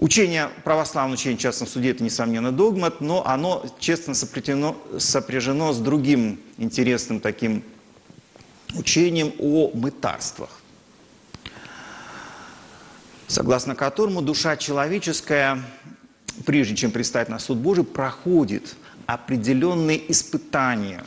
Учение, православное учение в частном суде – это, несомненно, догмат, но оно честно сопряжено с другим интересным таким учением о мытарствах, согласно которому душа человеческая, прежде чем предстать на суд Божий, проходит определенные испытания.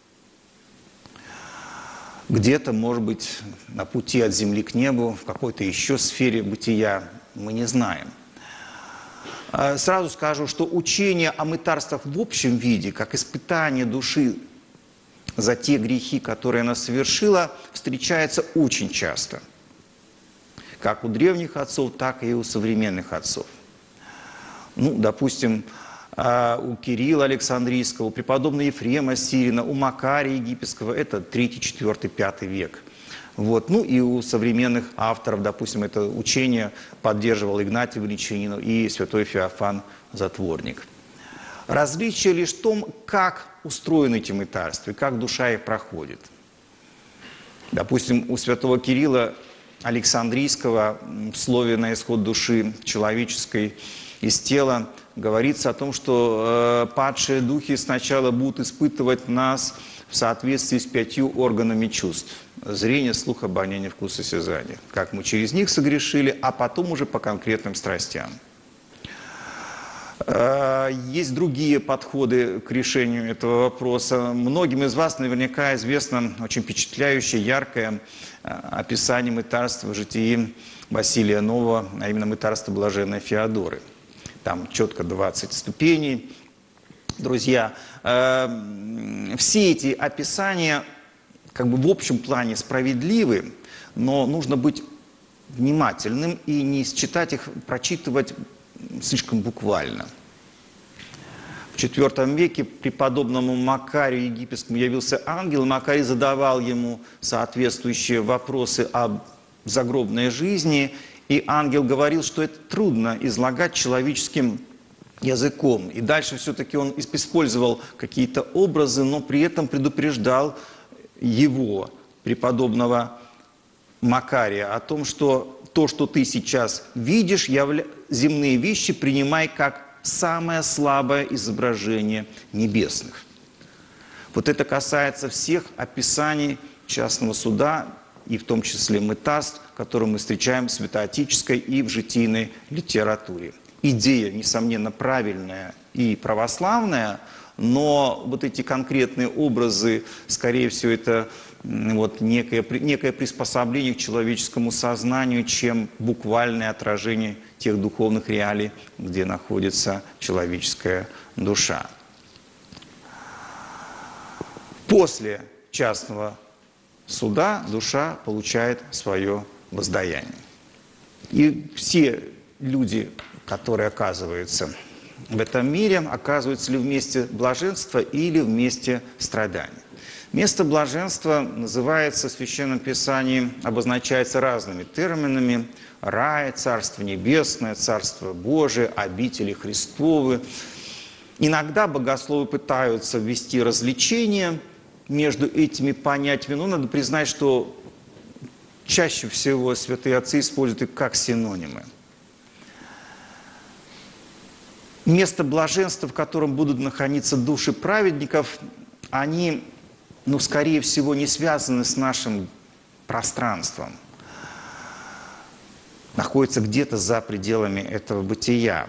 Где-то, может быть, на пути от земли к небу, в какой-то еще сфере бытия, мы не знаем. Сразу скажу, что учение о мытарствах в общем виде, как испытание души за те грехи, которые она совершила, встречается очень часто. Как у древних отцов, так и у современных отцов. Ну, допустим, у Кирилла Александрийского, у преподобного Ефрема Сирина, у Макария Египетского, это 3, 4, 5 век. Вот. Ну и у современных авторов, допустим, это учение поддерживал Игнатий Валичинин и святой Феофан Затворник. Различие лишь в том, как устроены эти мытарства и как душа их проходит. Допустим, у святого Кирилла Александрийского в слове «На исход души человеческой из тела» говорится о том, что падшие духи сначала будут испытывать нас в соответствии с 5 органами чувств. Зрение, слух, обоняние, вкус, осязание. Как мы через них согрешили, а потом уже по конкретным страстям. Есть другие подходы к решению этого вопроса. Многим из вас наверняка известно очень впечатляющее, яркое описание мытарства в житии Василия Нового, а именно мытарство блаженной Феодоры. Там четко 20 ступеней. Друзья, все эти описания как бы в общем плане справедливы, но нужно быть внимательным и не читать их, прочитывать слишком буквально. В IV веке преподобному Макарию Египетскому явился ангел, Макарий задавал ему соответствующие вопросы об загробной жизни, и ангел говорил, что это трудно излагать человеческим языком. И дальше все-таки он использовал какие-то образы, но при этом предупреждал его, преподобного Макария, о том, что то, что ты сейчас видишь, земные вещи принимай как самое слабое изображение небесных. Вот это касается всех описаний частного суда, и в том числе мытарств, которые мы встречаем в святоотеческой и в житийной литературе. Идея, несомненно, правильная и православная, но вот эти конкретные образы, скорее всего, это вот некое приспособление к человеческому сознанию, чем буквальное отражение тех духовных реалий, где находится человеческая душа. После частного суда душа получает свое воздаяние. И все люди, которые оказываются в этом мире, оказываются ли вместе блаженства или вместе страданий. Место блаженства называется в Священном Писании, обозначается разными терминами: рай, Царство Небесное, Царство Божие, обители Христовы. Иногда богословы пытаются ввести различения между этими понятиями, но надо признать, что чаще всего святые отцы используют их как синонимы. Место блаженства, в котором будут находиться души праведников, они, скорее всего, не связаны с нашим пространством. Находятся где-то за пределами этого бытия.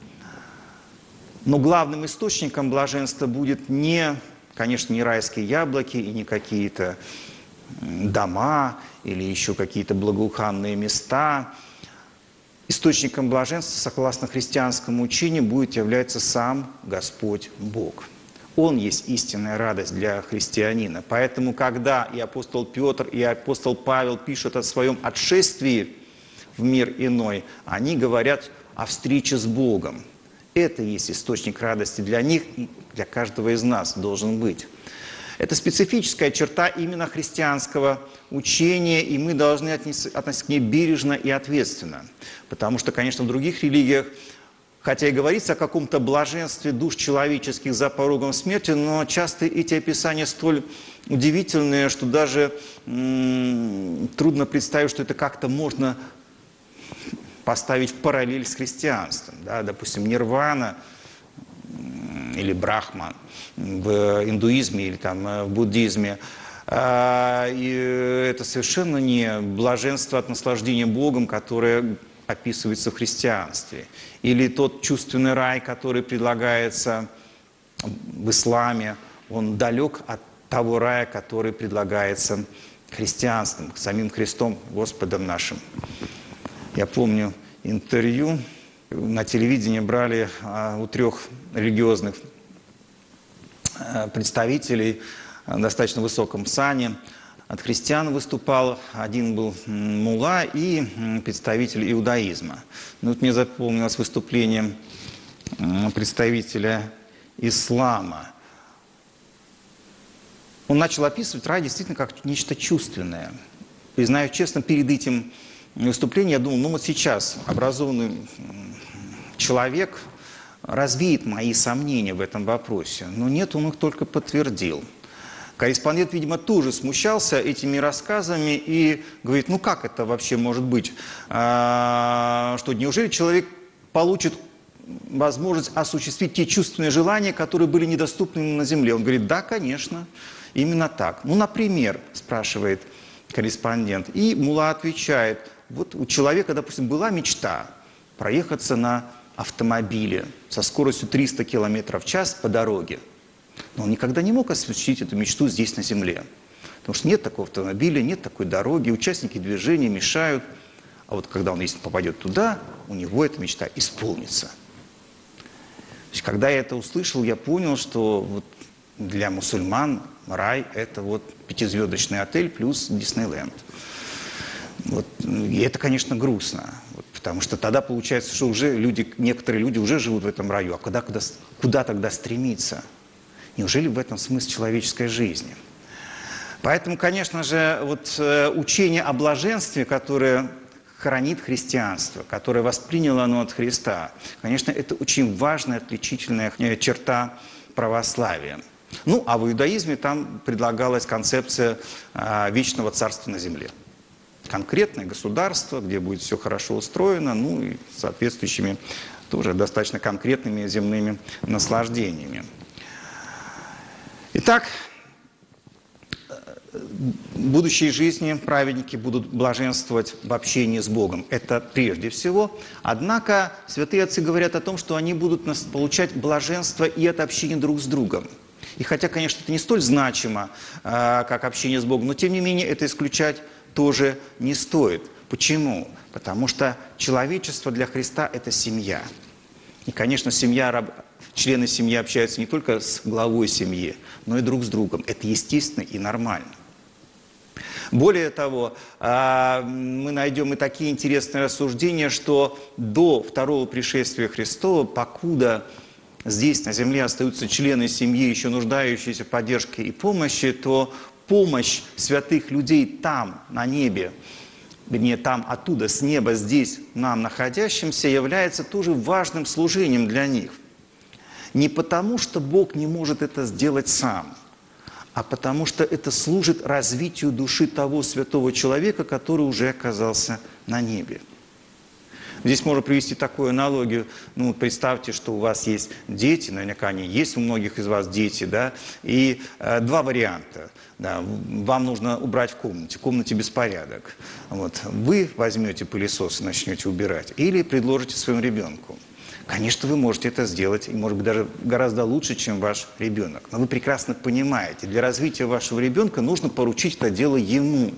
Но главным источником блаженства будет конечно, не райские яблоки и не какие-то дома или еще какие-то благоуханные места. Источником блаженства, согласно христианскому учению, будет являться сам Господь Бог. Он есть истинная радость для христианина. Поэтому, когда и апостол Петр, и апостол Павел пишут о своем отшествии в мир иной, они говорят о встрече с Богом. Это и есть источник радости для них и для каждого из нас должен быть. Это специфическая черта именно христианского учения, и мы должны относиться к ней бережно и ответственно. Потому что, конечно, в других религиях, хотя и говорится о каком-то блаженстве душ человеческих за порогом смерти, но часто эти описания столь удивительные, что даже трудно представить, что это как-то можно поставить в параллель с христианством. Да? Допустим, нирвана или брахма в индуизме или там, в буддизме. И это совершенно не блаженство от наслаждения Богом, которое описывается в христианстве. Или тот чувственный рай, который предлагается в исламе, он далек от того рая, который предлагается христианством, самим Христом, Господом нашим. Я помню интервью, на телевидении брали у 3 религиозных представителей в достаточно высоком сане. От христиан выступал, один был мулла и представитель иудаизма. Ну, вот мне запомнилось выступление представителя ислама. Он начал описывать рай действительно как нечто чувственное. Признаюсь честно, перед этим выступлением я думал, ну вот сейчас образованный человек развеет мои сомнения в этом вопросе. Но нет, он их только подтвердил. Корреспондент, видимо, тоже смущался этими рассказами и говорит, ну как это вообще может быть? Что неужели человек получит возможность осуществить те чувственные желания, которые были недоступны ему на земле? Он говорит, да, конечно, именно так. Ну, например, спрашивает корреспондент, и мулла отвечает, вот у человека, допустим, была мечта проехаться на автомобиле со скоростью 300 км в час по дороге. Но он никогда не мог осуществить эту мечту здесь, на земле. Потому что нет такого автомобиля, нет такой дороги, участники движения мешают. А вот когда он, если попадет туда, у него эта мечта исполнится. То есть, когда я это услышал, я понял, что вот для мусульман рай – это вот 5-звездочный отель плюс Диснейленд. Вот. И это, конечно, грустно. Вот, потому что тогда получается, что уже некоторые люди уже живут в этом раю. А куда тогда стремиться? Неужели в этом смысл человеческой жизни? Поэтому, конечно же, вот учение о блаженстве, которое хранит христианство, которое восприняло оно от Христа, конечно, это очень важная отличительная черта православия. Ну, а в иудаизме там предлагалась концепция вечного царства на земле. Конкретное государство, где будет все хорошо устроено, ну и соответствующими тоже достаточно конкретными земными наслаждениями. Итак, в будущей жизни праведники будут блаженствовать в общении с Богом. Это прежде всего. Однако святые отцы говорят о том, что они будут получать блаженство и от общения друг с другом. И хотя, конечно, это не столь значимо, как общение с Богом, но тем не менее это исключать тоже не стоит. Почему? Потому что человечество для Христа – это семья. И, конечно, члены семьи общаются не только с главой семьи, но и друг с другом. Это естественно и нормально. Более того, мы найдем и такие интересные рассуждения, что до второго пришествия Христова, покуда здесь, на земле, остаются члены семьи, еще нуждающиеся в поддержке и помощи, то помощь святых людей там, на небе, вернее, там, оттуда, с неба, здесь, нам находящимся, является тоже важным служением для них. Не потому, что Бог не может это сделать сам, а потому что это служит развитию души того святого человека, который уже оказался на небе. Здесь можно привести такую аналогию. Ну, представьте, что у вас есть дети, наверняка они есть у многих из вас дети, да, и два варианта. Да, вам нужно убрать в комнате беспорядок. Вот. Вы возьмете пылесос и начнете убирать, или предложите своему ребенку. Конечно, вы можете это сделать, и, может быть, даже гораздо лучше, чем ваш ребенок. Но вы прекрасно понимаете, для развития вашего ребенка нужно поручить это дело ему.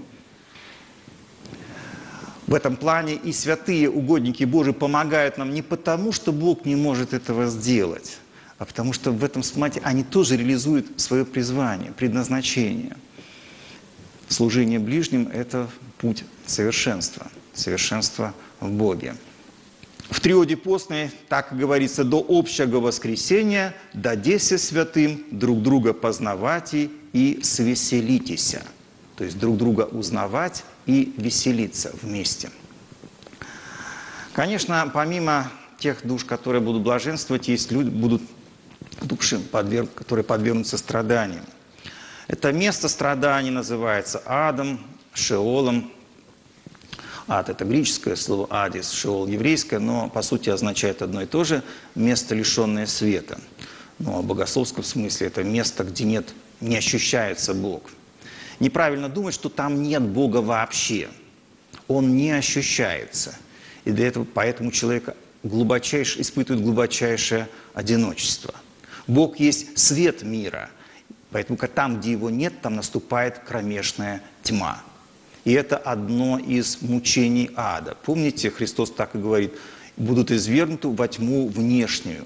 В этом плане и святые угодники Божии помогают нам не потому, что Бог не может этого сделать, а потому что в этом смысле они тоже реализуют свое призвание, предназначение. Служение ближним – это путь совершенства, совершенства в Боге. В триоде постной, так говорится, до общего воскресения дадесе святым друг друга познавать и свеселитеся. То есть друг друга узнавать и веселиться вместе. Конечно, помимо тех душ, которые будут блаженствовать, есть люди, будут души, которые подвергнутся страданиям. Это место страданий называется адом, шеолом. Ад – это греческое слово, адис, шеол – еврейское, но по сути означает одно и то же – место, лишенное света. Но в богословском смысле это место, где не ощущается Бог. Неправильно думать, что там нет Бога вообще. Он не ощущается. И поэтому человек испытывает глубочайшее одиночество. Бог есть свет мира. Поэтому там, где его нет, там наступает кромешная тьма. И это одно из мучений ада. Помните, Христос так и говорит: будут извергнуты во тьму внешнюю.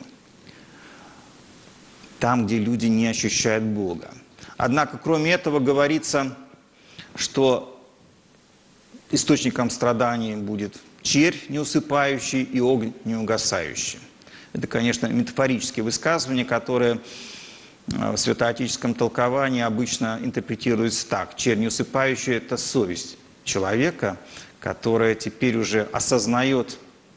Там, где люди не ощущают Бога. Однако, кроме этого, говорится, что источником страданий будет червь неусыпающий и огонь неугасающий. Это, конечно, метафорические высказывания, которые в святоотеческом толковании обычно интерпретируется так. Червь неусыпающий – это совесть человека, которая теперь уже осознает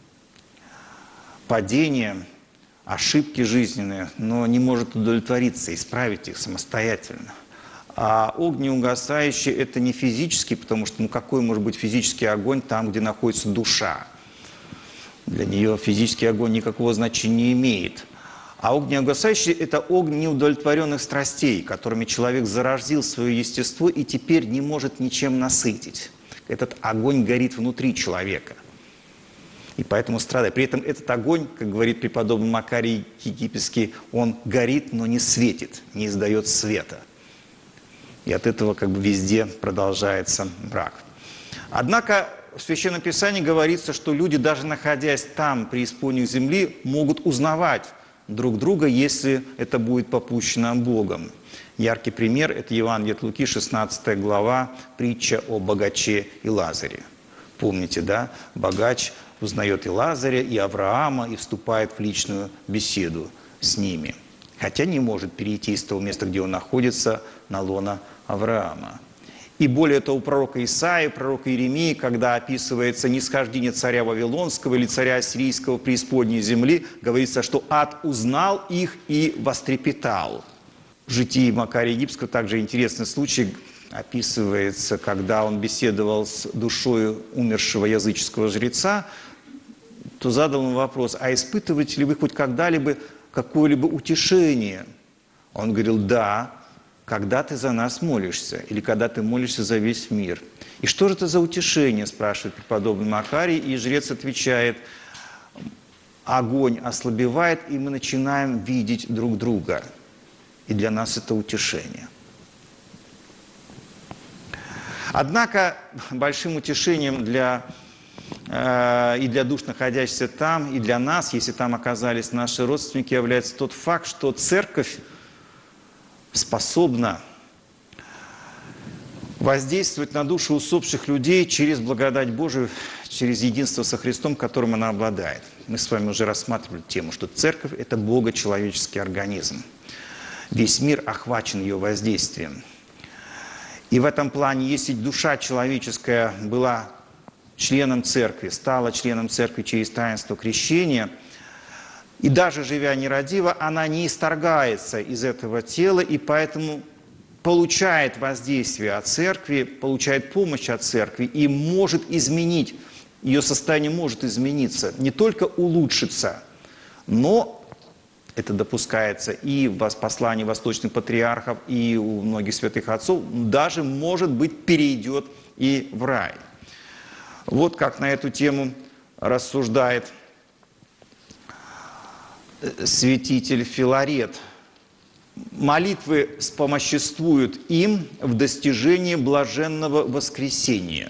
падение, ошибки жизненные, но не может удовлетвориться, исправить их самостоятельно. А огонь неугасающий – это не физический, потому что какой может быть физический огонь там, где находится душа? Для нее физический огонь никакого значения не имеет. А огонь неугасающий – это огонь неудовлетворенных страстей, которыми человек заразил свое естество и теперь не может ничем насытить. Этот огонь горит внутри человека. И поэтому страдает. При этом этот огонь, как говорит преподобный Макарий Египетский, он горит, но не светит, не издает света. И от этого везде продолжается мрак. Однако в Священном Писании говорится, что люди, даже находясь там, преисподней земли, могут узнавать друг друга, если это будет попущено Богом. Яркий пример – это Евангелие от Луки, 16 глава, притча о богаче и Лазаре. Помните, да? Богач узнает и Лазаря, и Авраама, и вступает в личную беседу с ними. Хотя не может перейти из того места, где он находится, на лоно Авраама. И более того, у пророка Исаии, пророка Иеремии, когда описывается нисхождение царя Вавилонского или царя Ассирийского в преисподней земли, говорится, что ад узнал их и вострепетал. В житии Макария Египетского также интересный случай описывается, когда он беседовал с душой умершего языческого жреца, то задал ему вопрос: а испытываете ли вы хоть когда-либо какое-либо утешение? Он говорил: да, когда ты за нас молишься, или когда ты молишься за весь мир. И что же это за утешение, спрашивает преподобный Макарий, и жрец отвечает: огонь ослабевает, и мы начинаем видеть друг друга. И для нас это утешение. Однако большим утешением и для душ, находящихся там, и для нас, если там оказались наши родственники, является тот факт, что церковь способна воздействовать на души усопших людей через благодать Божию, через единство со Христом, которым она обладает. Мы с вами уже рассматривали тему, что церковь – это богочеловеческий организм. Весь мир охвачен ее воздействием. И в этом плане, если душа человеческая была членом церкви, стала членом церкви через таинство крещения, и даже живя нерадиво, она не исторгается из этого тела, и поэтому получает воздействие от церкви, получает помощь от церкви и может изменить, ее состояние может измениться, не только улучшиться, но это допускается и в послании восточных патриархов, и у многих святых отцов, даже, может быть, перейдет и в рай. Вот как на эту тему рассуждает святитель Филарет. Молитвы спомоществуют им в достижении блаженного воскресения.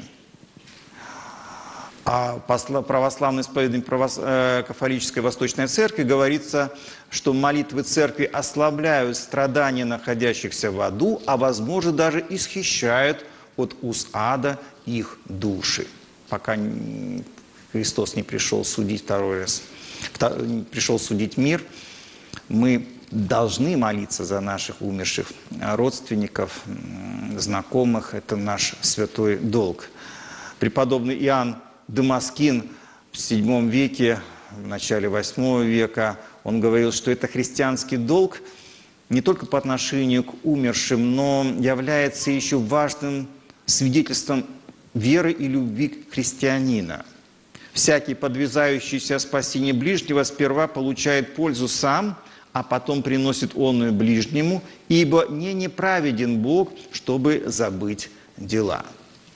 А православной исповедной кафолической Восточной Церкви говорится, что молитвы Церкви ослабляют страдания находящихся в аду, а, возможно, даже исхищают от уз ада их души. Пока Христос не пришел судить второй раз, пришел судить мир, мы должны молиться за наших умерших родственников, знакомых. Это наш святой долг. Преподобный Иоанн Дамаскин в VII веке, в начале VIII века, он говорил, что это христианский долг не только по отношению к умершим, но является еще важным свидетельством веры и любви христианина. Всякий, подвязающийся о спасении ближнего, сперва получает пользу сам, а потом приносит онную ближнему, ибо не неправеден Бог, чтобы забыть дела».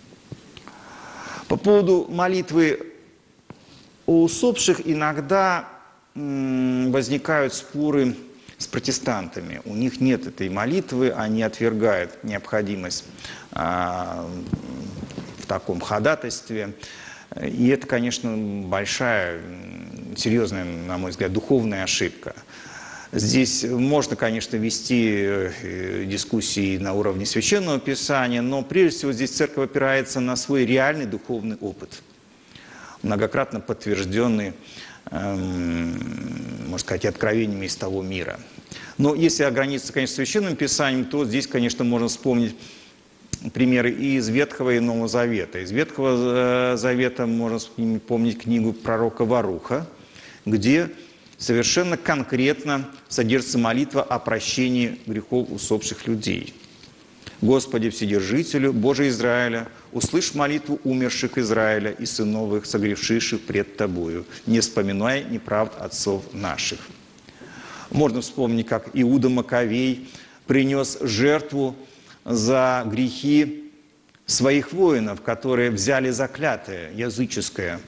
По поводу молитвы о усопших иногда возникают споры с протестантами. У них нет этой молитвы, они отвергают необходимость в таком ходатайстве. И это, конечно, большая, серьезная, на мой взгляд, духовная ошибка. Здесь можно, конечно, вести дискуссии на уровне Священного Писания, но прежде всего здесь церковь опирается на свой реальный духовный опыт, многократно подтвержденный, можно сказать, откровениями из того мира. Но если ограничиться, конечно, Священным Писанием, то здесь, конечно, можно вспомнить примеры и из Ветхого и Нового Завета. Из Ветхого Завета можно помнить книгу пророка Варуха, где совершенно конкретно содержится молитва о прощении грехов усопших людей. «Господи, Вседержителю, Боже Израиля, услышь молитву умерших Израиля и сынов их, согрешивших пред Тобою, не вспоминай неправд отцов наших». Можно вспомнить, как Иуда Маковей принес жертву за грехи своих воинов, которые взяли заклятое языческое.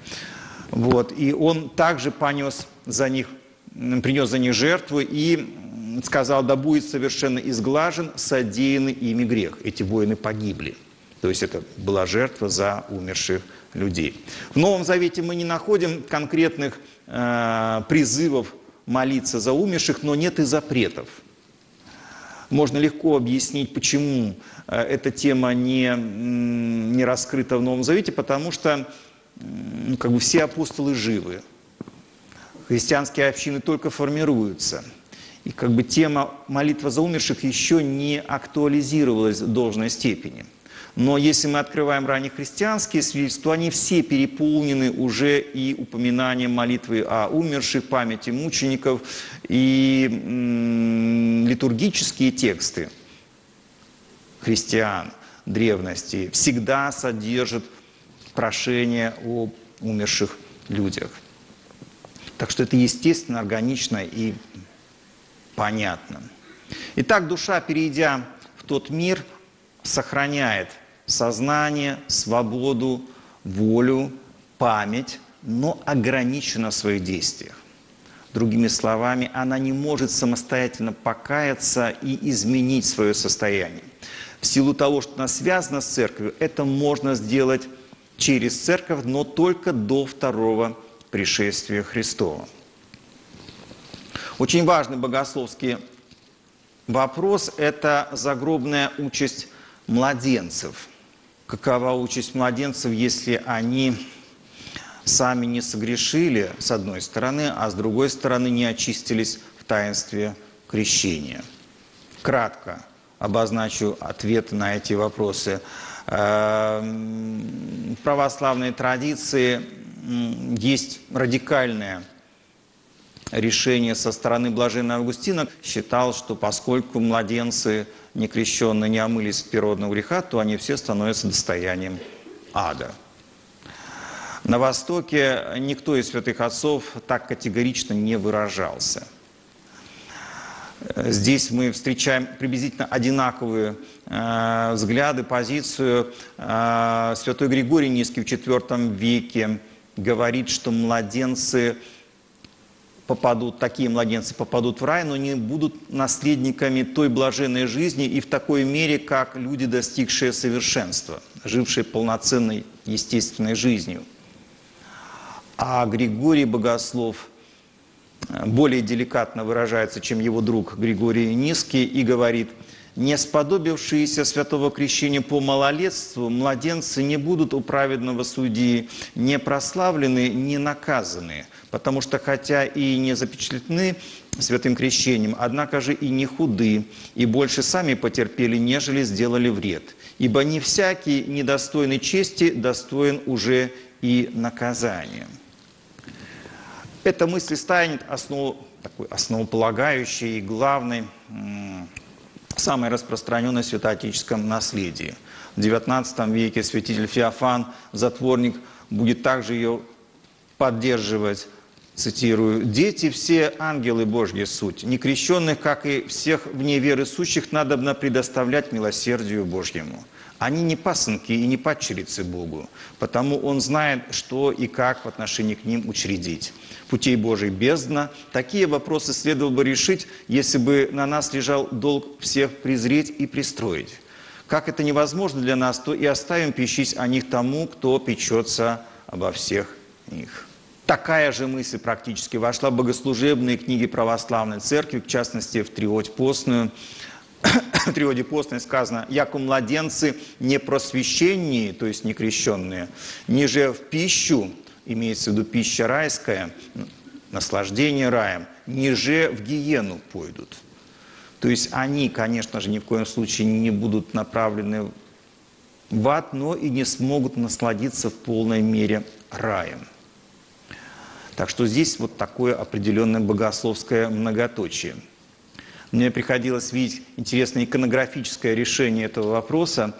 И он также принес за них жертву и сказал: да будет совершенно изглажен содеянный ими грех. Эти воины погибли. То есть это была жертва за умерших людей. В Новом Завете мы не находим конкретных призывов молиться за умерших, но нет и запретов. Можно легко объяснить, почему эта тема не раскрыта в Новом Завете, потому что все апостолы живы. Христианские общины только формируются. И тема молитвы за умерших еще не актуализировалась в должной степени. Но если мы открываем раннехристианские свидетельства, они все переполнены уже и упоминанием молитвы о умерших, памяти мучеников, и литургические тексты христиан древности всегда содержат прошение о умерших людях. Так что это естественно, органично и понятно. Итак, душа, перейдя в тот мир, сохраняет сознание, свободу, волю, память, но ограничена в своих действиях. Другими словами, она не может самостоятельно покаяться и изменить свое состояние. В силу того, что она связана с церковью, это можно сделать через церковь, но только до второго пришествия Христова. Очень важный богословский вопрос – это загробная участь младенцев. Какова участь младенцев, если они сами не согрешили, с одной стороны, а с другой стороны не очистились в таинстве крещения? Кратко обозначу ответы на эти вопросы. В православной традиции есть радикальное решение со стороны блаженного Августина. Считал, что поскольку младенцы некрещенные не омылись от первородного греха, то они все становятся достоянием ада. На Востоке никто из святых отцов так категорично не выражался. Здесь мы встречаем приблизительно одинаковые взгляды, позицию. Святой Григорий Низкий в IV веке говорит, что такие младенцы попадут в рай, но не будут наследниками той блаженной жизни и в такой мере, как люди, достигшие совершенства, жившие полноценной естественной жизнью. А Григорий Богослов более деликатно выражается, чем его друг Григорий Низкий, и говорит: «Не сподобившиеся святого крещения по малолетству, младенцы не будут у праведного судьи не прославлены, не наказаны, потому что хотя и не запечатлены святым крещением, однако же и не худы, и больше сами потерпели, нежели сделали вред. Ибо не всякий недостойный чести достоин уже и наказания». Эта мысль станет основополагающей и главной самое распространенное в святоотеческом наследии. В XIX веке святитель Феофан, затворник, будет также ее поддерживать. Цитирую: «Дети все ангелы Божьи суть, некрещенных, как и всех вне веры сущих, надобно предоставлять милосердию Божьему. Они не пасынки и не падчерицы Богу, потому Он знает, что и как в отношении к ним учредить. Путей Божий бездна. Такие вопросы следовало бы решить, если бы на нас лежал долг всех презреть и пристроить. Как это невозможно для нас, то и оставим печись о них тому, кто печется обо всех них». Такая же мысль практически вошла в богослужебные книги православной церкви, в частности, в Триодь постную. В Триоде постной сказано: «Яко младенцы не просвященные, то есть не крещенные, ниже в пищу», имеется в виду пища райская, наслаждение раем, ниже в гиену пойдут. То есть они, конечно же, ни в коем случае не будут направлены в ад, но и не смогут насладиться в полной мере раем. Так что здесь вот такое определенное богословское многоточие. Мне приходилось видеть интересное иконографическое решение этого вопроса.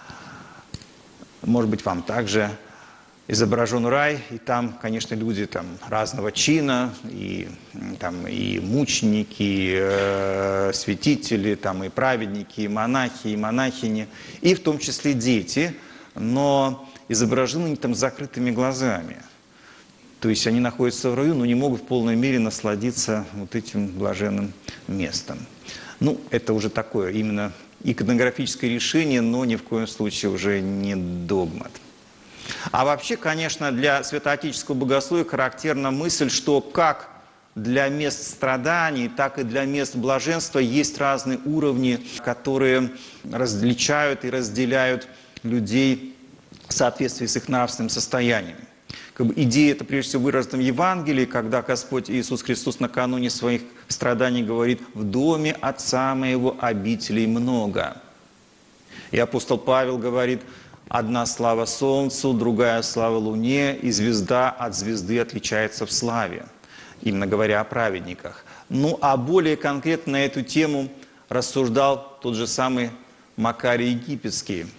Может быть, вам также изображен рай, и там, конечно, люди там разного чина, и мученики, и святители, там и праведники, и монахи, и монахини, и в том числе дети, но изображены они там с закрытыми глазами. То есть они находятся в раю, но не могут в полной мере насладиться вот этим блаженным местом. Ну, это уже такое именно иконографическое решение, но ни в коем случае уже не догмат. А вообще, конечно, для святоотеческого богословия характерна мысль, что как для мест страданий, так и для мест блаженства есть разные уровни, которые различают и разделяют людей в соответствии с их нравственным состоянием. Идея эта прежде всего выражена в Евангелии, когда Господь Иисус Христос накануне своих страданий говорит: «В доме Отца моего обителей много». И апостол Павел говорит: «Одна слава солнцу, другая слава луне, и звезда от звезды отличается в славе», именно говоря о праведниках. Ну а более конкретно на эту тему рассуждал тот же самый Макарий Египетский.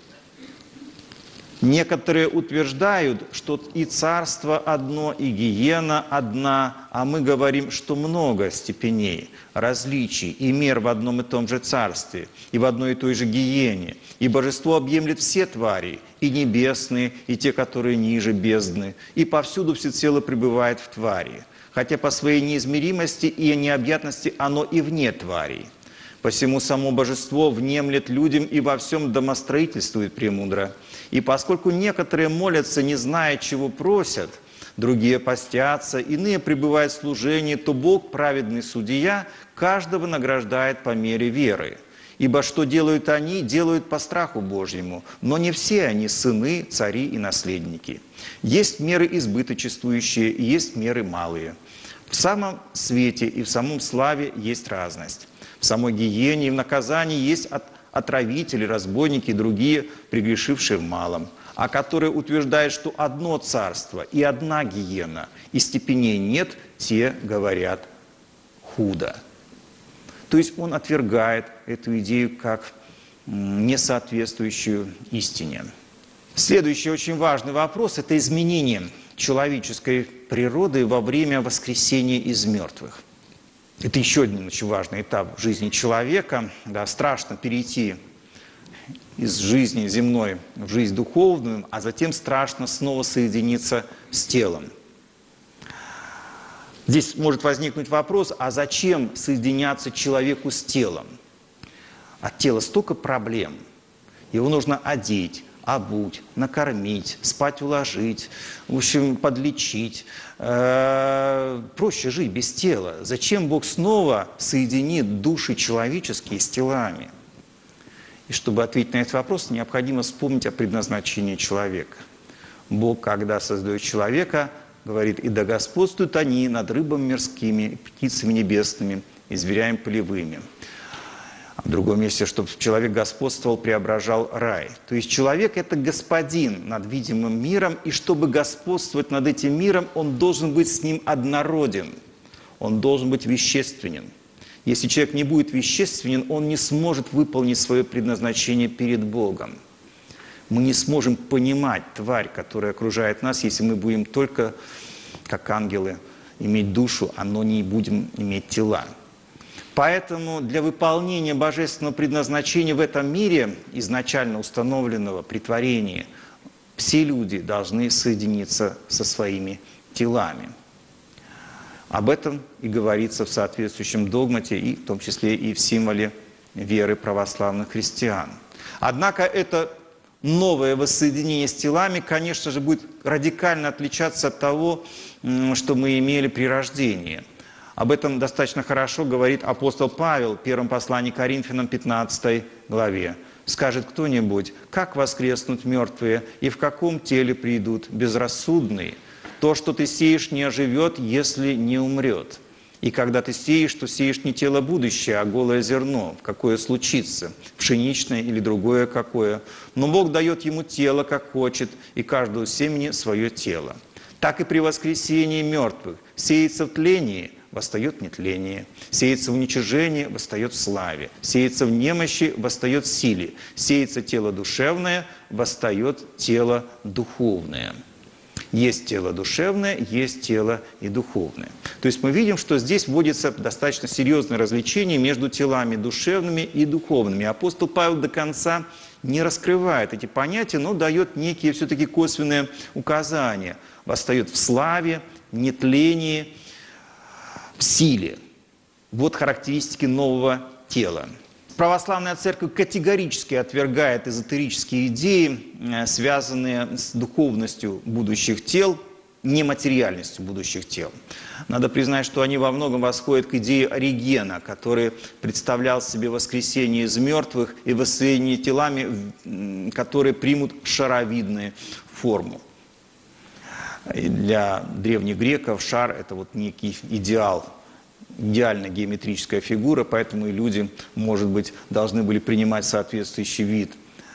Некоторые утверждают, что и царство одно, и гиена одна, а мы говорим, что много степеней, различий и мер в одном и том же царстве, и в одной и той же гиене. И божество объемлет все твари, и небесные, и те, которые ниже бездны, и повсюду всецело пребывает в твари, хотя по своей неизмеримости и необъятности оно и вне тварей. Посему само божество внемлет людям и во всем домостроительствует премудро. И поскольку некоторые молятся, не зная, чего просят, другие постятся, иные пребывают в служении, то Бог, праведный судья, каждого награждает по мере веры. Ибо что делают они, делают по страху Божьему, но не все они сыны, цари и наследники. Есть меры избыточествующие, и есть меры малые. В самом свете и в самом славе есть разность. В самой гиене и в наказании есть отравители, разбойники и другие, прегрешившие в малом, а которые утверждают, что одно царство и одна гиена, и степеней нет, те говорят худо. То есть он отвергает эту идею как несоответствующую истине. Следующий очень важный вопрос – это изменение человеческой природы во время воскресения из мертвых. Это еще один очень важный этап в жизни человека. Да, страшно перейти из жизни земной в жизнь духовную, а затем страшно снова соединиться с телом. Здесь может возникнуть вопрос, а зачем соединяться человеку с телом? От тела столько проблем. Его нужно одеть, обуть, накормить, спать уложить, в общем, подлечить. Проще жить без тела. Зачем Бог снова соединит души человеческие с телами? И чтобы ответить на этот вопрос, необходимо вспомнить о предназначении человека. Бог, когда создает человека, говорит: «И да господствуют они над рыбами мирскими, птицами небесными и зверями полевыми». В другом месте, чтобы человек господствовал, преображал рай. То есть человек – это господин над видимым миром, и чтобы господствовать над этим миром, он должен быть с ним однороден, он должен быть вещественен. Если человек не будет вещественен, он не сможет выполнить свое предназначение перед Богом. Мы не сможем понимать тварь, которая окружает нас, если мы будем только, как ангелы, иметь душу, но не будем иметь тела. Поэтому для выполнения божественного предназначения в этом мире, изначально установленного при творении, все люди должны соединиться со своими телами. Об этом и говорится в соответствующем догмате, и в том числе и в символе веры православных христиан. Однако это новое воссоединение с телами, конечно же, будет радикально отличаться от того, что мы имели при рождении. Об этом достаточно хорошо говорит апостол Павел в первом послании к Коринфянам 15 главе. «Скажет кто-нибудь, как воскреснут мертвые, и в каком теле придут безрассудные? То, что ты сеешь, не оживет, если не умрет. И когда ты сеешь, то сеешь не тело будущее, а голое зерно, какое случится, пшеничное или другое какое. Но Бог дает ему тело, как хочет, и каждому семени свое тело. Так и при воскресении мертвых сеется в тлении, восстает в нетлении, сеется в уничижении, восстает в славе, сеется в немощи, восстает в силе, сеется тело душевное, восстает тело духовное». Есть тело душевное, есть тело и духовное. То есть мы видим, что здесь вводится достаточно серьезное различие между телами душевными и духовными. Апостол Павел до конца не раскрывает эти понятия, но дает некие все-таки косвенные указания. Восстает в славе, в нетлении, в силе. Вот характеристики нового тела. Православная церковь категорически отвергает эзотерические идеи, связанные с духовностью будущих тел, нематериальностью будущих тел. Надо признать, что они во многом восходят к идее Оригена, который представлял себе воскресение из мертвых и воссоединение телами, которые примут шаровидную форму. И для древних греков шар – это вот некий идеал, идеальная геометрическая фигура, поэтому и люди, может быть, должны были принимать соответствующий вид.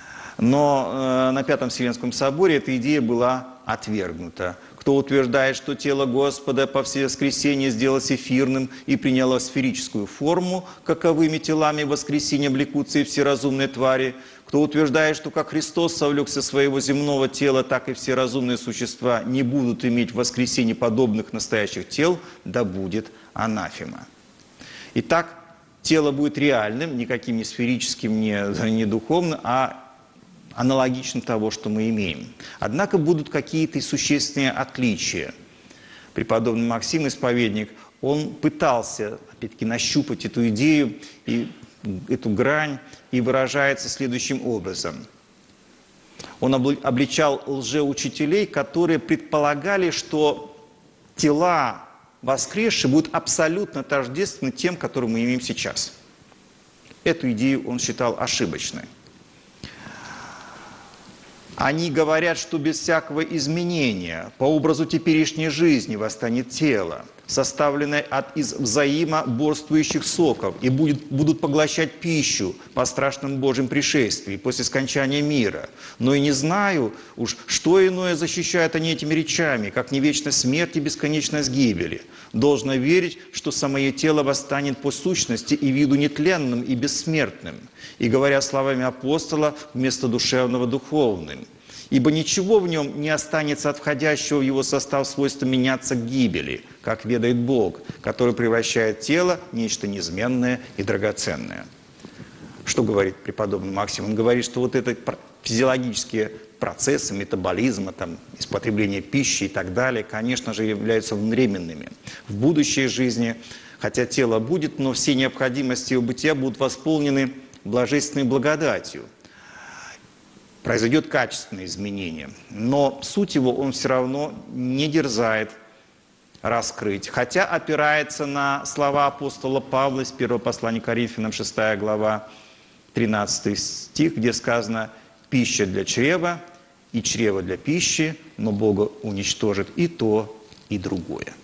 Но на Пятом Вселенском соборе эта идея была отвергнута. Кто утверждает, что тело Господа по воскресенье сделалось эфирным и приняло сферическую форму, каковыми телами воскресенья облекутся и все разумные твари, кто утверждает, что как Христос совлекся своего земного тела, так и все разумные существа не будут иметь в воскресенье подобных настоящих тел, да будет анафема. Итак, тело будет реальным, никаким не сферическим, не духовным, а аналогично того, что мы имеем. Однако будут какие-то существенные отличия. Преподобный Максим, исповедник, он пытался, опять-таки, нащупать эту идею и эту грань, и выражается следующим образом. Он обличал лжеучителей, которые предполагали, что тела воскресшие будут абсолютно тождественны тем, которые мы имеем сейчас. Эту идею он считал ошибочной. Они говорят, что без всякого изменения по образу теперешней жизни восстанет тело, составленное из взаимоборствующих соков, и будут поглощать пищу по страшным Божьим пришествии после скончания мира. Но и не знаю уж, что иное защищают они этими речами, как не вечная смерть и бесконечность гибели. Должно верить, что самое тело восстанет по сущности и виду нетленным и бессмертным, и, говоря словами апостола, вместо душевного – духовным. Ибо ничего в нем не останется от входящего в его состав свойства меняться к гибели, как ведает Бог, который превращает тело в нечто неизменное и драгоценное. Что говорит преподобный Максим? Он говорит, что вот это физиологические процессы метаболизма, испотребления пищи и так далее, конечно же, являются временными. В будущей жизни, хотя тело будет, но все необходимости его бытия будут восполнены божественной благодатью. Произойдет качественное изменение, но суть его он все равно не дерзает раскрыть, хотя опирается на слова апостола Павла из первого послания к Коринфянам, 6 глава, 13 стих, где сказано: «Пища для чрева и чрево для пищи, но Бога уничтожит и то, и другое».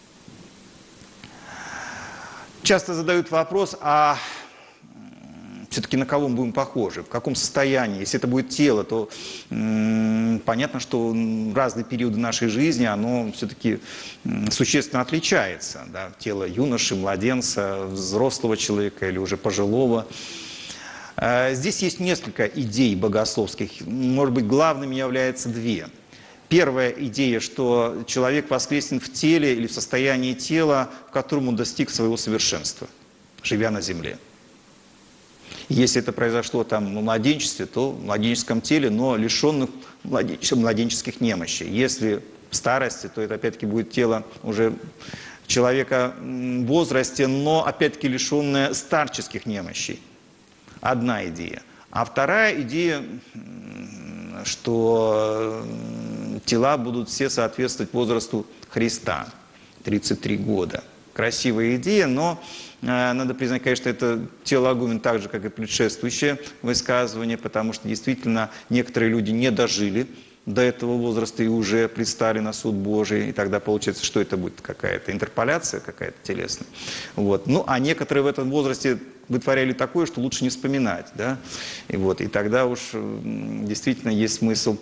Часто задают вопрос, а все-таки на кого мы будем похожи, в каком состоянии. Если это будет тело, то понятно, что разные периоды нашей жизни, оно все-таки существенно отличается. Да? Тело юноши, младенца, взрослого человека или уже пожилого. Здесь есть несколько идей богословских. Может быть, главными являются две. Первая идея, что человек воскреснет в теле или в состоянии тела, в котором он достиг своего совершенства, живя на земле. Если это произошло там в младенчестве, то в младенческом теле, но лишенных младенческих немощей. Если в старости, то это опять-таки будет тело уже человека в возрасте, но опять-таки лишенное старческих немощей. Одна идея. А вторая идея, что тела будут все соответствовать возрасту Христа, 33 года. Красивая идея, но надо признать, конечно, это теологумен так же, как и предшествующее высказывание, потому что действительно некоторые люди не дожили до этого возраста и уже предстали на суд Божий, и тогда получается, что это будет какая-то интерполяция какая-то телесная. Вот. Ну, а некоторые в этом возрасте вытворяли такое, что лучше не вспоминать, да, и тогда уж действительно есть смысл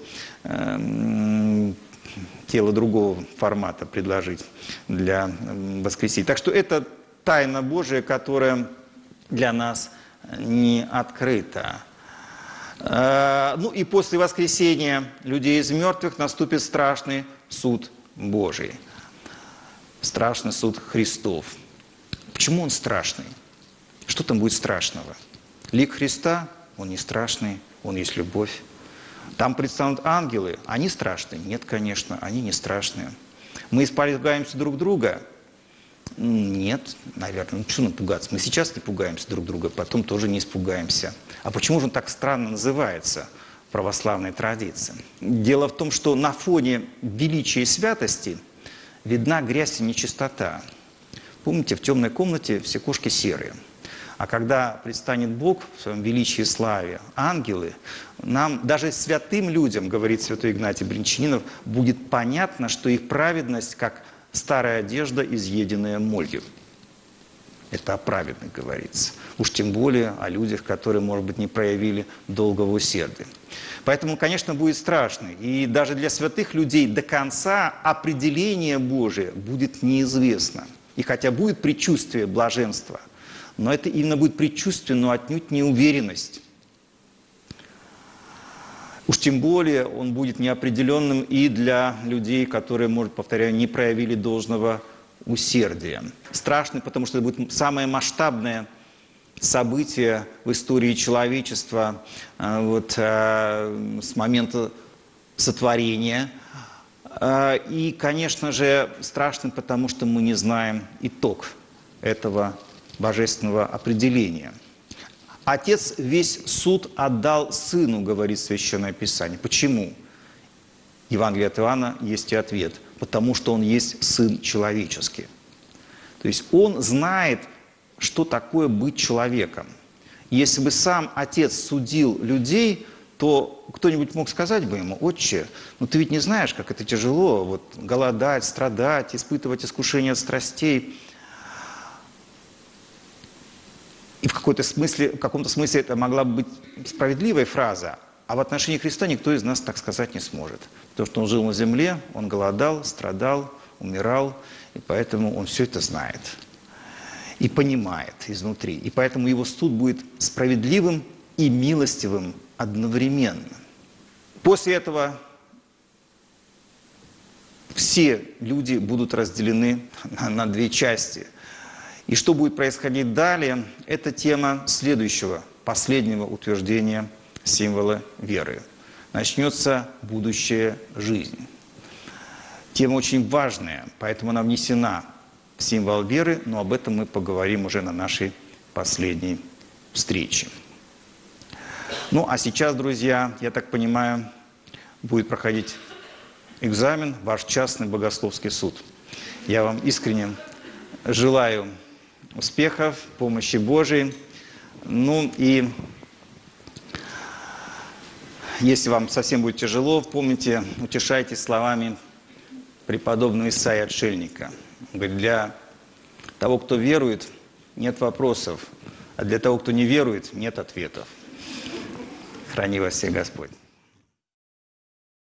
тело другого формата предложить для воскресения. Так что это тайна Божия, которая для нас не открыта. Ну и после воскресения людей из мертвых наступит страшный суд Божий. Страшный суд Христов. Почему он страшный? Что там будет страшного? Лик Христа, он не страшный, он есть любовь. Там предстанут ангелы, они страшные? Нет, конечно, они не страшные. Мы испугаемся друг друга? Нет, наверное. Ну, что нам пугаться? Мы сейчас не пугаемся друг друга, потом тоже не испугаемся. А почему же он так странно называется в православной традиции? Дело в том, что на фоне величия и святости видна грязь и нечистота. Помните, в темной комнате все кошки серые. А когда предстанет Бог в своем величии и славе, ангелы, нам, даже святым людям, говорит святой Игнатий Брянчанинов, будет понятно, что их праведность, как старая одежда, изъеденная молью. Это о праведных говорится. Уж тем более о людях, которые, может быть, не проявили долгого усердия. Поэтому, конечно, будет страшно. И даже для святых людей до конца определение Божие будет неизвестно. И хотя будет предчувствие блаженства, но это именно будет предчувствие, но отнюдь не уверенность. Уж тем более он будет неопределенным и для людей, которые, может, повторяю, не проявили должного усердия. Страшный, потому что это будет самое масштабное событие в истории человечества с момента сотворения. И, конечно же, страшный, потому что мы не знаем итог этого божественного определения. Отец весь суд отдал Сыну, говорит Священное Писание. Почему? Евангелие от Иоанна есть и ответ. Потому что Он есть Сын человеческий. То есть Он знает, что такое быть человеком. Если бы сам Отец судил людей, то кто-нибудь мог сказать бы ему: «Отче, ну ты ведь не знаешь, как это тяжело, голодать, страдать, испытывать искушение от страстей». И в каком-то смысле это могла бы быть справедливая фраза, а в отношении Христа никто из нас так сказать не сможет. Потому что Он жил на земле, Он голодал, страдал, умирал, и поэтому Он все это знает и понимает изнутри. И поэтому Его суд будет справедливым и милостивым одновременно. После этого все люди будут разделены на две части. И что будет происходить далее, это тема следующего, последнего утверждения символа веры. Начнется будущая жизнь. Тема очень важная, поэтому она внесена в символ веры, но об этом мы поговорим уже на нашей последней встрече. Ну, а сейчас, друзья, я так понимаю, будет проходить экзамен, ваш частный богословский суд. Я вам искренне желаю успехов, помощи Божией. Ну и если вам совсем будет тяжело, помните, утешайтесь словами преподобного Исаии Отшельника. Он говорит: для того, кто верует, нет вопросов. А для того, кто не верует, нет ответов. Храни вас всех Господь.